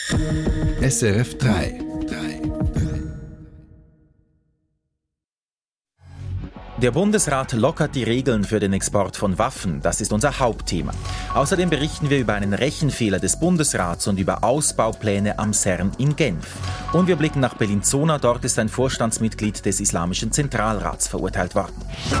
SRF 3. Der Bundesrat lockert die Regeln für den Export von Waffen. Das ist unser Hauptthema. Außerdem berichten wir über einen Rechenfehler des Bundesrats und über Ausbaupläne am CERN in Genf. Und wir blicken nach Bellinzona. Dort ist ein Vorstandsmitglied des Islamischen Zentralrats verurteilt worden.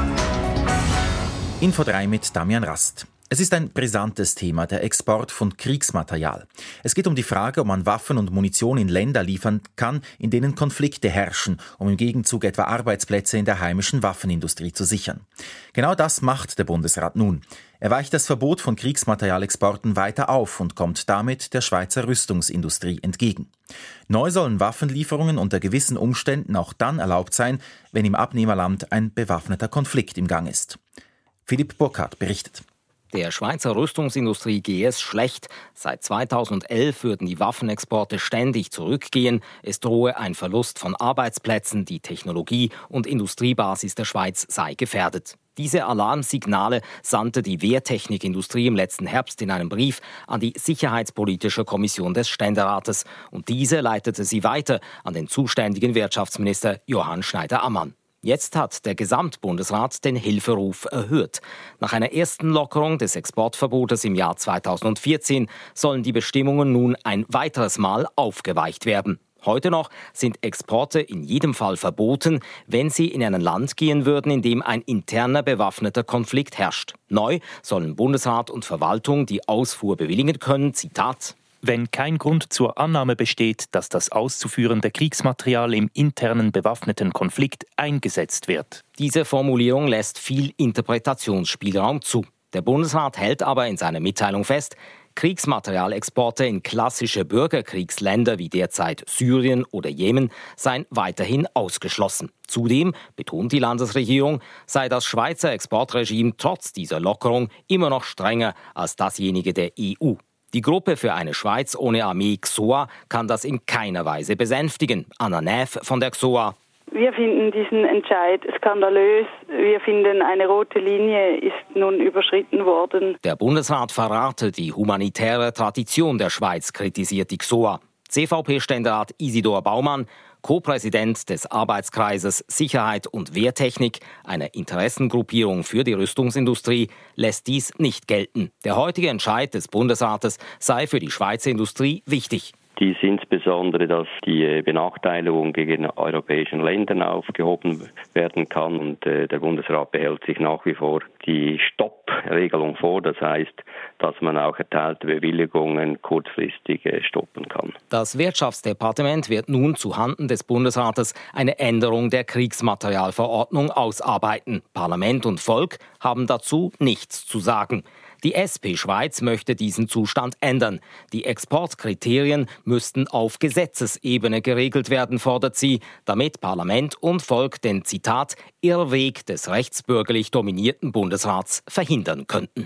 Info 3 mit Damian Rast. Es ist ein brisantes Thema, der Export von Kriegsmaterial. Es geht um die Frage, ob man Waffen und Munition in Länder liefern kann, in denen Konflikte herrschen, um im Gegenzug etwa Arbeitsplätze in der heimischen Waffenindustrie zu sichern. Genau das macht der Bundesrat nun. Er weicht das Verbot von Kriegsmaterialexporten weiter auf und kommt damit der Schweizer Rüstungsindustrie entgegen. Neu sollen Waffenlieferungen unter gewissen Umständen auch dann erlaubt sein, wenn im Abnehmerland ein bewaffneter Konflikt im Gang ist. Philipp Burkhardt berichtet. Der Schweizer Rüstungsindustrie gehe es schlecht. Seit 2011 würden die Waffenexporte ständig zurückgehen. Es drohe ein Verlust von Arbeitsplätzen, die Technologie- und Industriebasis der Schweiz sei gefährdet. Diese Alarmsignale sandte die Wehrtechnikindustrie im letzten Herbst in einem Brief an die Sicherheitspolitische Kommission des Ständerates. Und diese leitete sie weiter an den zuständigen Wirtschaftsminister Johann Schneider-Ammann. Jetzt hat der Gesamtbundesrat den Hilferuf erhöht. Nach einer ersten Lockerung des Exportverbotes im Jahr 2014 sollen die Bestimmungen nun ein weiteres Mal aufgeweicht werden. Heute noch sind Exporte in jedem Fall verboten, wenn sie in ein Land gehen würden, in dem ein interner bewaffneter Konflikt herrscht. Neu sollen Bundesrat und Verwaltung die Ausfuhr bewilligen können, Zitat: wenn kein Grund zur Annahme besteht, dass das auszuführende Kriegsmaterial im internen bewaffneten Konflikt eingesetzt wird. Diese Formulierung lässt viel Interpretationsspielraum zu. Der Bundesrat hält aber in seiner Mitteilung fest, Kriegsmaterialexporte in klassische Bürgerkriegsländer wie derzeit Syrien oder Jemen seien weiterhin ausgeschlossen. Zudem, betont die Landesregierung, sei das Schweizer Exportregime trotz dieser Lockerung immer noch strenger als dasjenige der EU. Die Gruppe für eine Schweiz ohne Armee XOA kann das in keiner Weise besänftigen. Anna Näf von der XOA. Wir finden diesen Entscheid skandalös. Wir finden, eine rote Linie ist nun überschritten worden. Der Bundesrat verrate die humanitäre Tradition der Schweiz, kritisiert die XOA. CVP-Ständerat Isidor Baumann, Co-Präsident des Arbeitskreises Sicherheit und Wehrtechnik, einer Interessengruppierung für die Rüstungsindustrie, lässt dies nicht gelten. Der heutige Entscheid des Bundesrates sei für die Schweizer Industrie wichtig. Dies insbesondere, dass die Benachteiligung gegen europäischen Ländern aufgehoben werden kann. Und der Bundesrat behält sich nach wie vor die Stoppregelung vor. Das heißt, dass man auch erteilte Bewilligungen kurzfristig stoppen kann. Das Wirtschaftsdepartement wird nun zuhanden des Bundesrates eine Änderung der Kriegsmaterialverordnung ausarbeiten. Parlament und Volk haben dazu nichts zu sagen. Die SP Schweiz möchte diesen Zustand ändern. Die Exportkriterien müssten auf Gesetzesebene geregelt werden, fordert sie, damit Parlament und Volk den, Zitat, Irrweg des rechtsbürgerlich dominierten Bundesrats verhindern könnten.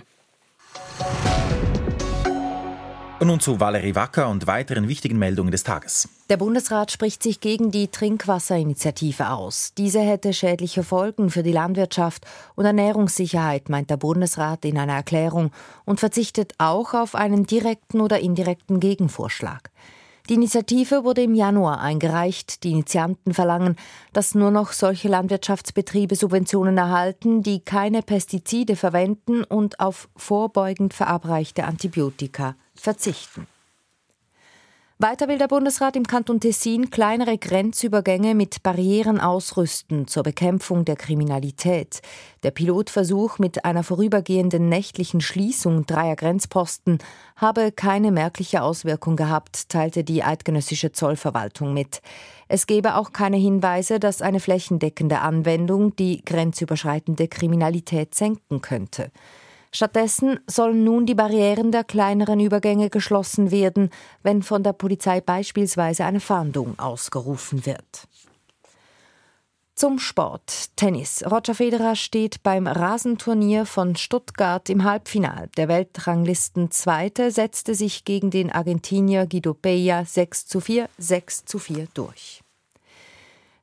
Und nun zu Valerie Wacker und weiteren wichtigen Meldungen des Tages. Der Bundesrat spricht sich gegen die Trinkwasserinitiative aus. Diese hätte schädliche Folgen für die Landwirtschaft und Ernährungssicherheit, meint der Bundesrat in einer Erklärung und verzichtet auch auf einen direkten oder indirekten Gegenvorschlag. Die Initiative wurde im Januar eingereicht. Die Initianten verlangen, dass nur noch solche Landwirtschaftsbetriebe Subventionen erhalten, die keine Pestizide verwenden und auf vorbeugend verabreichte Antibiotika verzichten. Weiter will der Bundesrat im Kanton Tessin kleinere Grenzübergänge mit Barrieren ausrüsten zur Bekämpfung der Kriminalität. Der Pilotversuch mit einer vorübergehenden nächtlichen Schließung 3 Grenzposten habe keine merkliche Auswirkung gehabt, teilte die eidgenössische Zollverwaltung mit. Es gebe auch keine Hinweise, dass eine flächendeckende Anwendung die grenzüberschreitende Kriminalität senken könnte. Stattdessen sollen nun die Barrieren der kleineren Übergänge geschlossen werden, wenn von der Polizei beispielsweise eine Fahndung ausgerufen wird. Zum Sport. Tennis. Roger Federer steht beim Rasenturnier von Stuttgart im Halbfinale. Der Weltranglisten-Zweite setzte sich gegen den Argentinier Guido Pella 6:4, 6:4 durch.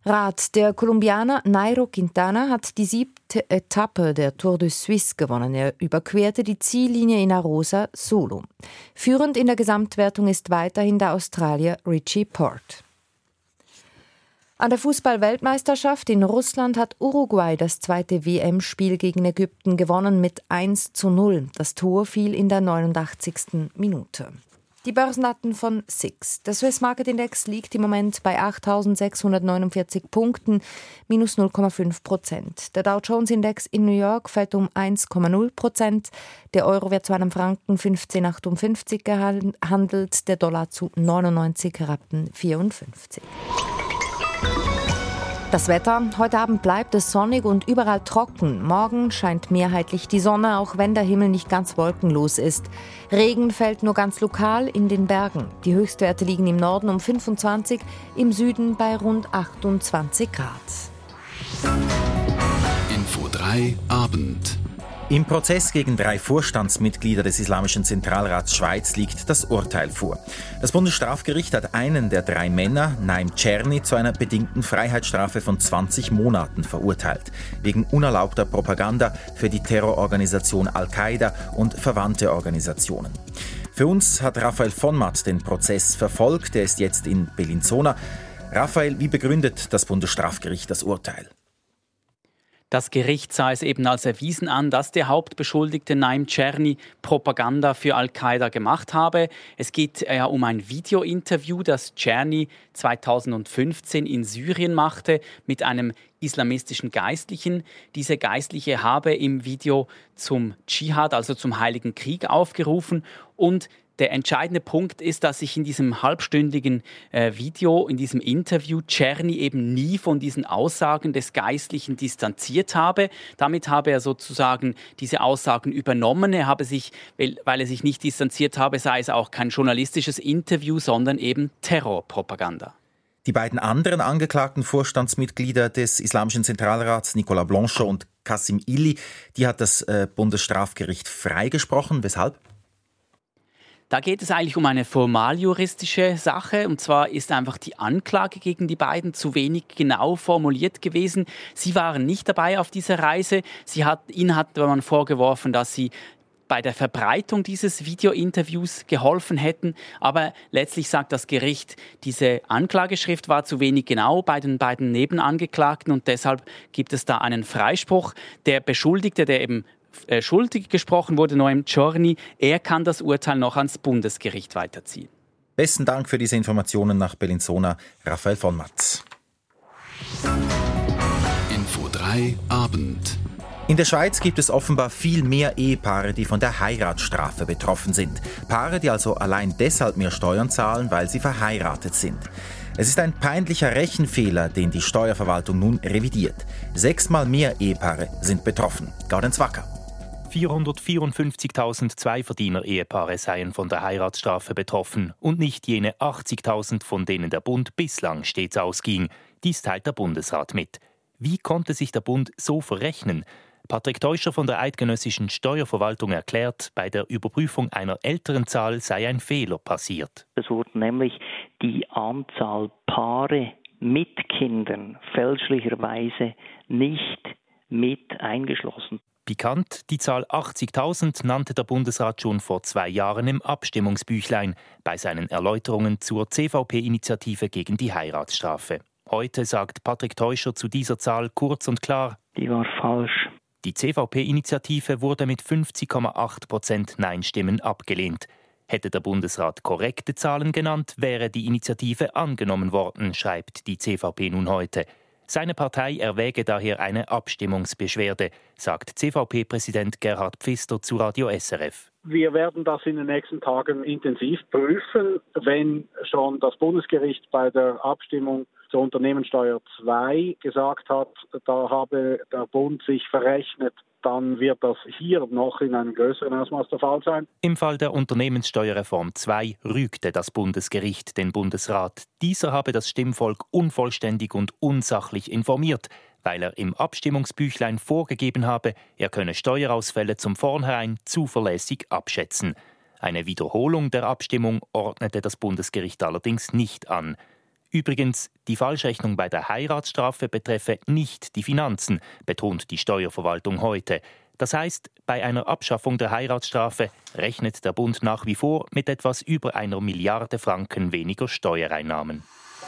Rad. Der Kolumbianer Nairo Quintana hat die 7. Etappe der Tour de Suisse gewonnen. Er überquerte die Ziellinie in Arosa solo. Führend in der Gesamtwertung ist weiterhin der Australier Richie Porte. An der Fußball-Weltmeisterschaft in Russland hat Uruguay das zweite WM-Spiel gegen Ägypten gewonnen mit 1:0. Das Tor fiel in der 89. Minute. Die Börsendaten von SIX. Der Swiss Market Index liegt im Moment bei 8.649 Punkten, minus 0,5%. Der Dow Jones Index in New York fällt um 1,0%. Der Euro wird zu einem Franken 15,58 gehandelt, der Dollar zu 99,54 Rappen. Das Wetter. Heute Abend bleibt es sonnig und überall trocken. Morgen scheint mehrheitlich die Sonne, auch wenn der Himmel nicht ganz wolkenlos ist. Regen fällt nur ganz lokal in den Bergen. Die Höchstwerte liegen im Norden um 25, im Süden bei rund 28 Grad. Info 3 Abend. Im Prozess gegen 3 Vorstandsmitglieder des Islamischen Zentralrats Schweiz liegt das Urteil vor. Das Bundesstrafgericht hat einen der 3 Männer, Naim Czerny, zu einer bedingten Freiheitsstrafe von 20 Monaten verurteilt, wegen unerlaubter Propaganda für die Terrororganisation Al-Qaida und verwandte Organisationen. Für uns hat Raphael von Matt den Prozess verfolgt. Er ist jetzt in Bellinzona. Raphael, wie begründet das Bundesstrafgericht das Urteil? Das Gericht sah es eben als erwiesen an, dass der Hauptbeschuldigte Naim Czerny Propaganda für Al-Qaida gemacht habe. Es geht ja um ein Videointerview, das Czerny 2015 in Syrien machte mit einem islamistischen Geistlichen. Dieser Geistliche habe im Video zum Dschihad, also zum Heiligen Krieg, aufgerufen. Und der entscheidende Punkt ist, dass sich in diesem halbstündigen Video, in diesem Interview, Czerny eben nie von diesen Aussagen des Geistlichen distanziert habe. Damit habe er sozusagen diese Aussagen übernommen. Er habe sich, weil er sich nicht distanziert habe, sei es auch kein journalistisches Interview, sondern eben Terrorpropaganda. Die beiden anderen angeklagten Vorstandsmitglieder des Islamischen Zentralrats, Nicolas Blanchot und Kassim Illi, die hat das Bundesstrafgericht freigesprochen. Weshalb? Da geht es eigentlich um eine formaljuristische Sache. Und zwar ist einfach die Anklage gegen die beiden zu wenig genau formuliert gewesen. Sie waren nicht dabei auf dieser Reise. Ihnen hat man vorgeworfen, dass sie bei der Verbreitung dieses Videointerviews geholfen hätten. Aber letztlich sagt das Gericht, diese Anklageschrift war zu wenig genau bei den beiden Nebenangeklagten. Und deshalb gibt es da einen Freispruch. Der Beschuldigte, der eben schuldig gesprochen wurde, Naim Czerny, er kann das Urteil noch ans Bundesgericht weiterziehen. Besten Dank für diese Informationen nach Bellinzona, Raphael von Matz. Info 3 Abend. In der Schweiz gibt es offenbar viel mehr Ehepaare, die von der Heiratsstrafe betroffen sind. Paare, die also allein deshalb mehr Steuern zahlen, weil sie verheiratet sind. Es ist ein peinlicher Rechenfehler, den die Steuerverwaltung nun revidiert. 6-mal mehr Ehepaare sind betroffen. Gaudenz Wacker. 454.000 Zweiverdiener-Ehepaare seien von der Heiratsstrafe betroffen und nicht jene 80.000, von denen der Bund bislang stets ausging. Dies teilt der Bundesrat mit. Wie konnte sich der Bund so verrechnen? Patrick Teuscher von der Eidgenössischen Steuerverwaltung erklärt, bei der Überprüfung einer älteren Zahl sei ein Fehler passiert. Es wurde nämlich die Anzahl Paare mit Kindern fälschlicherweise nicht mit eingeschlossen. Pikant, die Zahl 80.000 nannte der Bundesrat schon vor 2 Jahren im Abstimmungsbüchlein bei seinen Erläuterungen zur CVP-Initiative gegen die Heiratsstrafe. Heute sagt Patrick Teuscher zu dieser Zahl kurz und klar: Die war falsch. Die CVP-Initiative wurde mit 50,8% Nein-Stimmen abgelehnt. Hätte der Bundesrat korrekte Zahlen genannt, wäre die Initiative angenommen worden, schreibt die CVP nun heute. Seine Partei erwäge daher eine Abstimmungsbeschwerde, sagt CVP-Präsident Gerhard Pfister zu Radio SRF. Wir werden das in den nächsten Tagen intensiv prüfen. Wenn schon das Bundesgericht bei der Abstimmung zur Unternehmenssteuer 2 gesagt hat, da habe der Bund sich verrechnet, dann wird das hier noch in einem größeren Ausmaß der Fall sein. Im Fall der Unternehmenssteuerreform 2 rügte das Bundesgericht den Bundesrat. Dieser habe das Stimmvolk unvollständig und unsachlich informiert, weil er im Abstimmungsbüchlein vorgegeben habe, er könne Steuerausfälle zum Vornherein zuverlässig abschätzen. Eine Wiederholung der Abstimmung ordnete das Bundesgericht allerdings nicht an. Übrigens, die Falschrechnung bei der Heiratsstrafe betreffe nicht die Finanzen, betont die Steuerverwaltung heute. Das heißt, bei einer Abschaffung der Heiratsstrafe rechnet der Bund nach wie vor mit etwas über 1 Milliarde Franken weniger Steuereinnahmen.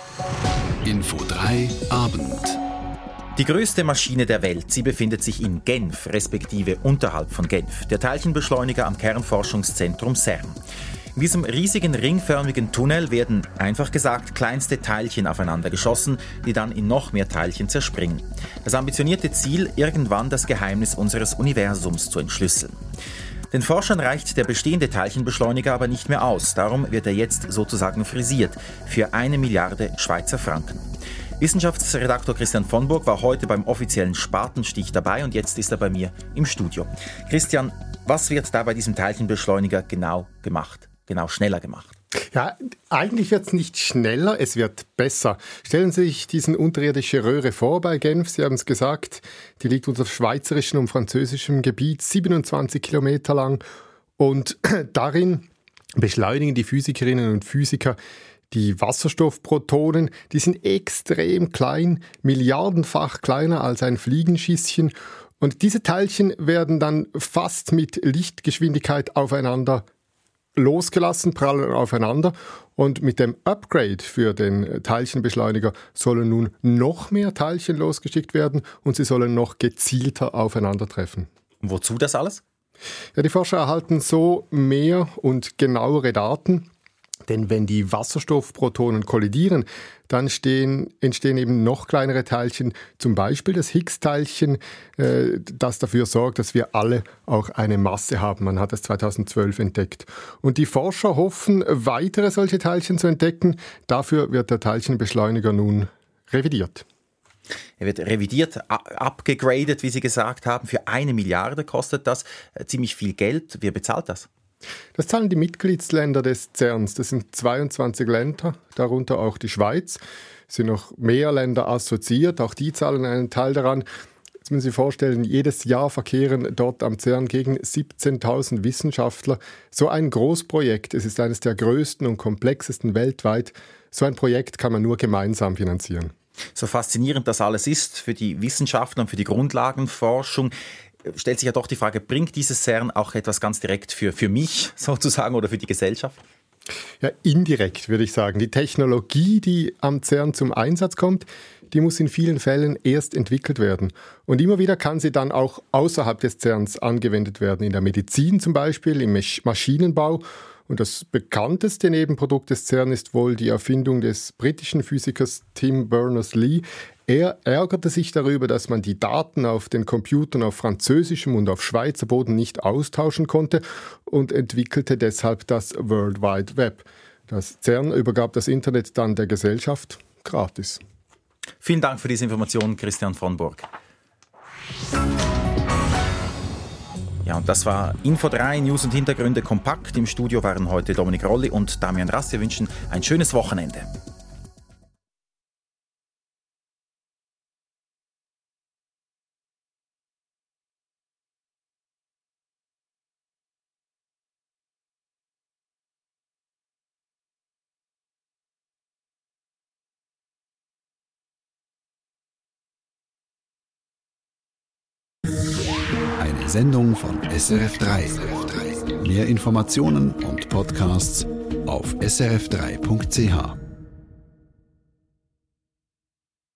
Info 3 Abend. Die größte Maschine der Welt, sie befindet sich in Genf, respektive unterhalb von Genf, der Teilchenbeschleuniger am Kernforschungszentrum CERN. In diesem riesigen ringförmigen Tunnel werden, einfach gesagt, kleinste Teilchen aufeinander geschossen, die dann in noch mehr Teilchen zerspringen. Das ambitionierte Ziel, irgendwann das Geheimnis unseres Universums zu entschlüsseln. Den Forschern reicht der bestehende Teilchenbeschleuniger aber nicht mehr aus. Darum wird er jetzt sozusagen frisiert für 1 Milliarde Schweizer Franken. Wissenschaftsredaktor Christian von Burg war heute beim offiziellen Spatenstich dabei und jetzt ist er bei mir im Studio. Christian, was wird da bei diesem Teilchenbeschleuniger genau schneller gemacht? Ja, eigentlich wird es nicht schneller, es wird besser. Stellen Sie sich diesen unterirdische Röhre vor bei Genf, Sie haben es gesagt, die liegt unter schweizerischem und französischem Gebiet, 27 Kilometer lang und darin beschleunigen die Physikerinnen und Physiker die Wasserstoffprotonen. Die sind extrem klein, milliardenfach kleiner als ein Fliegenschisschen und diese Teilchen werden dann fast mit Lichtgeschwindigkeit aufeinander losgelassen, prallen aufeinander und mit dem Upgrade für den Teilchenbeschleuniger sollen nun noch mehr Teilchen losgeschickt werden und sie sollen noch gezielter aufeinandertreffen. Und wozu das alles? Ja, die Forscher erhalten so mehr und genauere Daten, denn wenn die Wasserstoffprotonen kollidieren, dann entstehen eben noch kleinere Teilchen, zum Beispiel das Higgs-Teilchen, das dafür sorgt, dass wir alle auch eine Masse haben. Man hat es 2012 entdeckt. Und die Forscher hoffen, weitere solche Teilchen zu entdecken. Dafür wird der Teilchenbeschleuniger nun revidiert. Er wird revidiert, abgegradet, wie Sie gesagt haben. Für 1 Milliarde kostet das ziemlich viel Geld. Wer bezahlt das? Das zahlen die Mitgliedsländer des CERNs. Das sind 22 Länder, darunter auch die Schweiz. Es sind noch mehr Länder assoziiert, auch die zahlen einen Teil daran. Jetzt müssen Sie sich vorstellen, jedes Jahr verkehren dort am CERN gegen 17.000 Wissenschaftler. So ein Großprojekt, es ist eines der größten und komplexesten weltweit. So ein Projekt kann man nur gemeinsam finanzieren. So faszinierend das alles ist für die Wissenschaftler und für die Grundlagenforschung, stellt sich ja doch die Frage, bringt dieses CERN auch etwas ganz direkt für mich sozusagen oder für die Gesellschaft? Ja, indirekt würde ich sagen. Die Technologie, die am CERN zum Einsatz kommt, die muss in vielen Fällen erst entwickelt werden. Und immer wieder kann sie dann auch außerhalb des CERNs angewendet werden. In der Medizin zum Beispiel, im Maschinenbau. Und das bekannteste Nebenprodukt des CERN ist wohl die Erfindung des britischen Physikers Tim Berners-Lee. Er ärgerte sich darüber, dass man die Daten auf den Computern auf französischem und auf Schweizer Boden nicht austauschen konnte und entwickelte deshalb das World Wide Web. Das CERN übergab das Internet dann der Gesellschaft gratis. Vielen Dank für diese Information, Christian von Burg. Ja, und das war Info 3, News und Hintergründe kompakt. Im Studio waren heute Dominik Rolli und Damian Rass. Wir wünschen ein schönes Wochenende. Eine Sendung von SRF3. Mehr Informationen und Podcasts auf srf3.ch.